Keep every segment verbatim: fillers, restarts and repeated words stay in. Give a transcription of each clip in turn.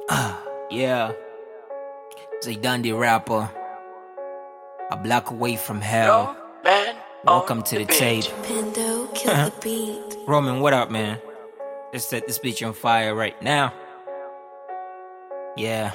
Yeah, Zay Dundee rapper, a block away from hell. Man, Welcome to the tape. Pendo, kill the beat. Roman, what up, man? Let's set this bitch on fire right now. Yeah.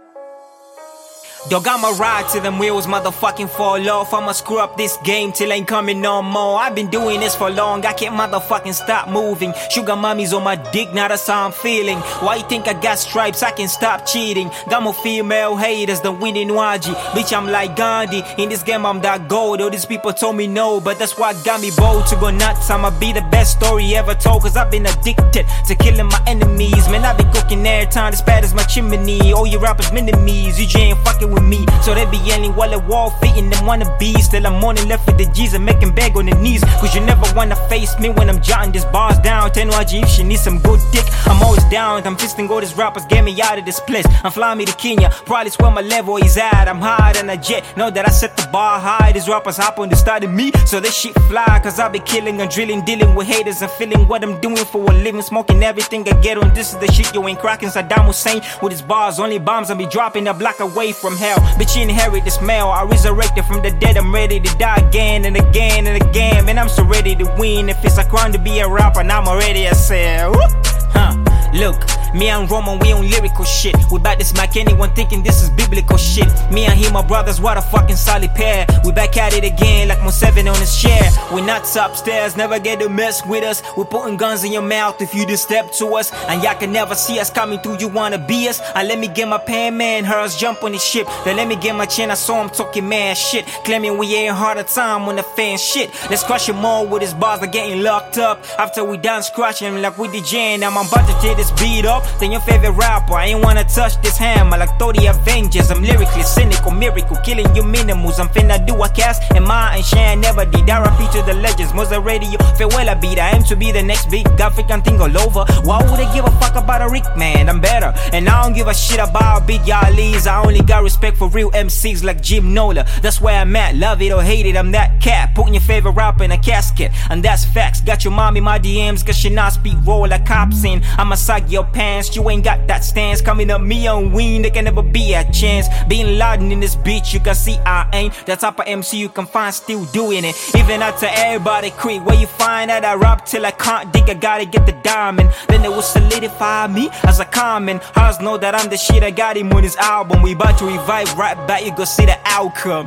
Dog, I'ma ride till them wheels motherfucking fall off. I'ma screw up this game till ain't coming no more. I've been doing this for long, I can't motherfucking stop moving. Sugar mommies on my dick, now that's how I'm feeling. Why you think I got stripes, I can stop cheating. Got more female haters than winning Waji. Bitch, I'm like Gandhi, in this game I'm that gold. All these people told me no, but that's why got me bold to go nuts. I'ma be the best story ever told, cause I've been addicted to killing my enemies. Man, I've been cooking every time as bad as my chimney. All you rappers minimies, you ain't fucking with me, so they be yelling while the wall fitting them wannabes. Till I'm on and left with the G's and making beg on the knees. Cause you never wanna face me when I'm jotting these bars down. Ten Y G if she needs some good dick, I'm always down. I'm fisting all these rappers, get me out of this place. I'm flying me to Kenya, probably where my level is at. I'm higher than a jet, know that I set the bar high. These rappers hop on the start of me, so this shit fly. Cause I be killing and drilling, dealing with haters and feeling what I'm doing for a living. Smoking everything I get on, this is the shit you ain't cracking. Saddam Hussein with his bars, only bombs I be dropping a block away from hell. Bitch, inherit the smell, I resurrected from the dead. I'm ready to die again and again and again. Man, I'm so ready to win. If it's a crime to be a rapper, now I'm already a sell. Huh, look, me and Roman, we on lyrical shit. We bout to smack anyone thinking this is biblical shit. Me and him, my brothers, what a fucking solid pair. We back at it again like Mo seven on his chair. We nuts upstairs, never get to mess with us. We putting guns in your mouth if you just step to us. And y'all can never see us coming through, you wanna be us. And let me get my pan man, hers jump on his ship. Then let me get my chin, I saw him talking mad shit. Claiming we ain't harder time on the fan shit. Let's crush him all with his bars, like getting locked up. After we done scratching like with the jam, I'm about to tear this beat up. Then your favorite rapper, I ain't wanna touch this hammer like throw the Avengers. I'm lyrically cynical, miracle, killing you minimals. I'm finna do a cast, and mine and Shan never did. R I P to the legends, Moza Radio, farewell I beat. I aim to be the next big African thing all over. Why would they give a fuck about a Rick, man? I'm better, and I don't give a shit about big y'allies. I only got respect for real M Cs like Jim Nola. That's where I'm at, love it or hate it, I'm that cat. Putting your favorite rapper in a casket, and that's facts. Got your mom in my D Ms, cause she not speak roll like cops in. I'ma sag your pants, you ain't got that stance. Coming up me on ween, there can never be a chance. Being loud in this bitch, you can see I ain't that type of M C you can find still doing it. Even after everybody quit, where you find that I rap till I can't dig, I gotta get the diamond. Then it will solidify me as a common. House know that I'm the shit, I got him on his album. We about to revive right back, you go see the outcome.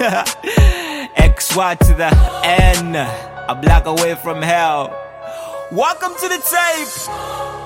X Y to the N, a block away from hell. Welcome to the tape.